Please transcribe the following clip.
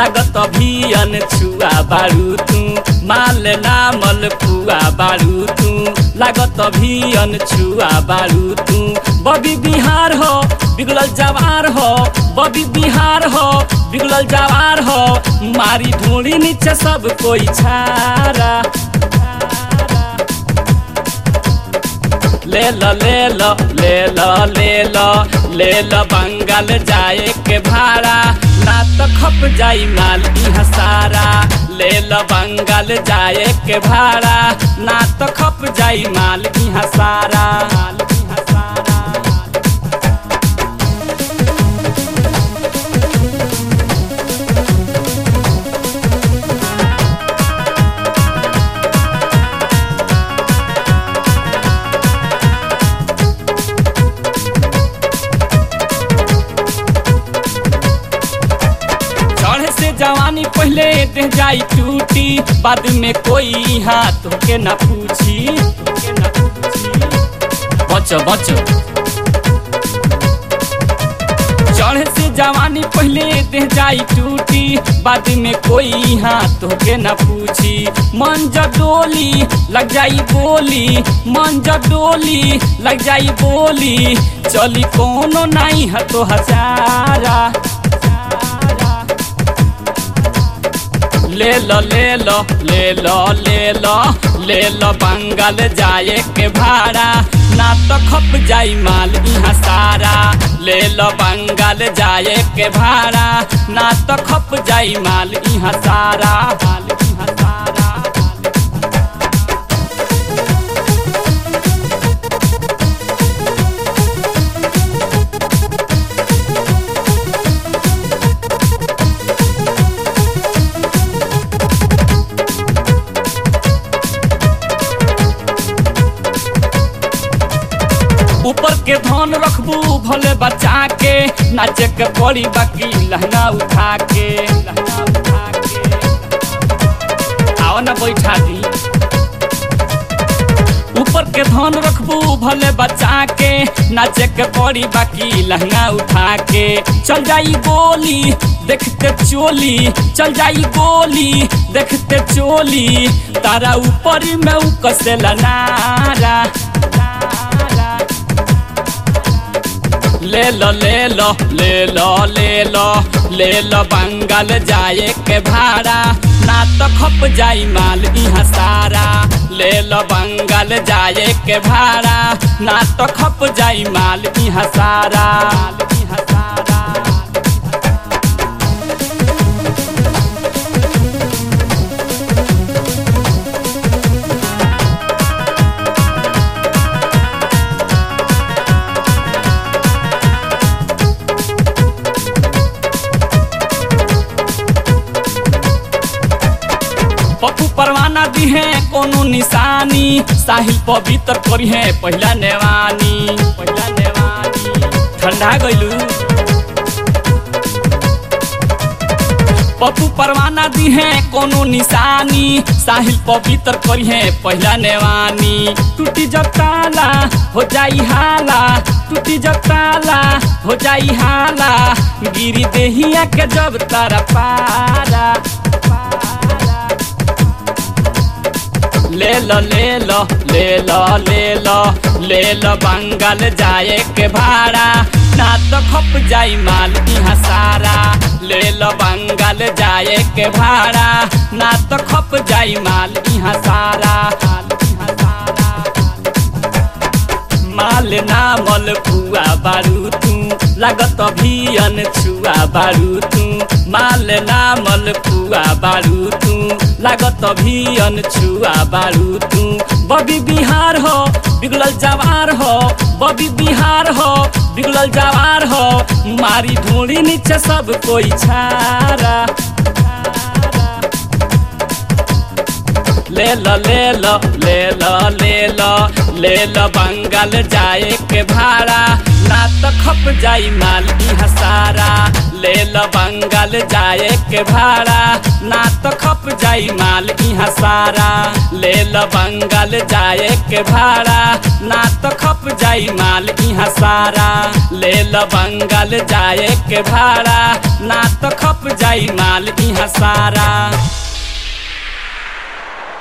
लागत अभियन छुआ बारू तू माल नामल पुआ बारू तू लागत अभियन छुआ बारू तू बबी बिहार हो बिगड़ल जवार हो बबी बिहार हो बिगड़ल जवार हो मारी ढूंढी नीचे सब कोई छारा ले लो ले लो ले लो ले लो ले लो बंगाल जाए के भाड़ा ना तो खप जाई माल इहाँ सारा ले लो बंगाल जाए के भाड़ा ना तो खप जाई माल इहाँ सारा जवानी पहले दे जाई टूटी बाद में कोई हाथ के न पूछी बच बच चढ़े से जवानी पहले दे जाई टूटी बाद में कोई हाथ के न पूछी मन जडोली लग जाई बोली मन जडोली लग जाई बोली चली कोनो नहीं है तो हजारा ले लो ले लो ले लो ले लो ले लो बंगाल जाए के भाड़ा ना तो खप जाई माल इहाँ सारा ले लो बंगाल जाए के भाड़ा ना तो खप जाई माल इहाँ सारा ऊपर के धन रखबू भले बचा के नाचे के पड़ी बाकी लहंगा उठा के आओ ना बैठा दी ऊपर के धन रखबू भले बचा के नाचे के पड़ी बाकी लहंगा उठा के चल जाई गोली देखते चोली चल जाई गोली देखते चोली तारा ऊपर में कसेला नारा ले लो ले लो ले लो ले लो ले लो बंगाल जाए के भाड़ा ना तो खप जाई माल इहाँ सारा ले लो बंगाल जाए के भाड़ा ना तो खप जाई माल इहाँ सारा पप्पू परवाना दी है कोनो निशानी साहिल पवित्र करी है पहला नेवानी ठंडा गइलू पप्पू परवाना दी है कोनो निशानी साहिल पवित्र करी है पहला नेवानी टूटी जब ताला हो जाई हाला टूटी जब ताला हो जाई हाला गिरी देहिया के जब तारा पारा ले लो ले लो ले लो ले लो ले लो बंगाल जाए के भाड़ा ना तो खप जाई माल इहाँ सारा ले लो बंगाल जाए के भाड़ा ना तो खप जाई माल इहाँ सारा माल नामल पुआ बारू तू लागत अभियन छुआ बारू तू माल नामल पुआ बारू तू लागत अभियन छुआ बारू तू बबी बिहार हो बिगड़ल जवार हो बबी बिहार हो बिगड़ल जवार हो मारी ढूंढी नीचे सब कोई छारा ले लो ले लो ले लो ले लो ले लो बंगाल जाए के भाड़ा ना त खप जाई माल इहाँ सारा। ले ल बंगाल जाए के भाड़ा ना त खप जाई माल इहाँ सारा। ले ल बंगाल जाए के भाड़ा ना त खप जाई माल इहाँ सारा। ले ल बंगाल जाए के भाड़ा ना त खप जाई माल इहाँ सारा।